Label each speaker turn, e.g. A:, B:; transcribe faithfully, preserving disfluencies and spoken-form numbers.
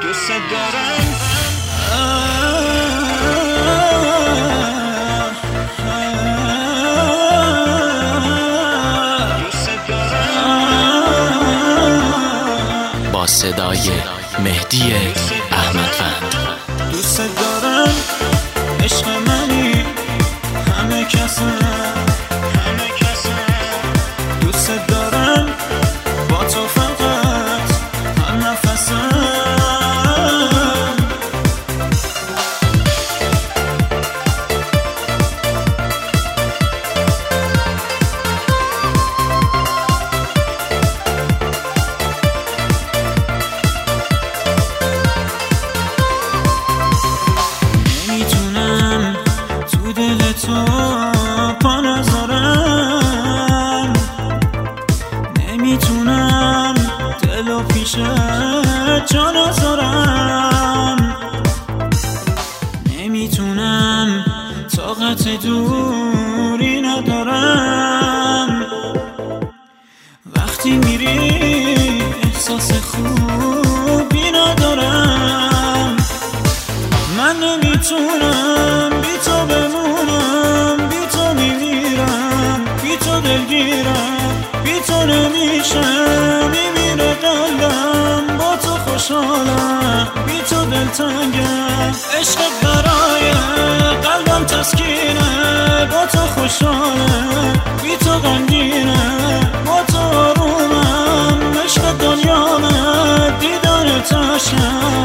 A: دوست دارم.
B: با صدای مهدی احمدوند.
A: دوست دارم عشق منی همه کسم همه کسم دوست دارم با تو فقط هر نفسم. تو پا نذارم، نمیتونم دلو پیش جا نذارم، نمیتونم طاقت دوری ندارم. وقتی میری احساس خوبی ندارم. من نمیتونم بی تو بمونم، بی تو میمیرم، بی تو دلگیرم، بی تو نمیشه میمیره قلبم. با تو خوشحالم، بی تو دلتنگم. عشق برای قلبم تسکینه، با تو خوشحالم، بی تو غمگینه، با تو آرومم. عشق دنیامه دیدن تشم،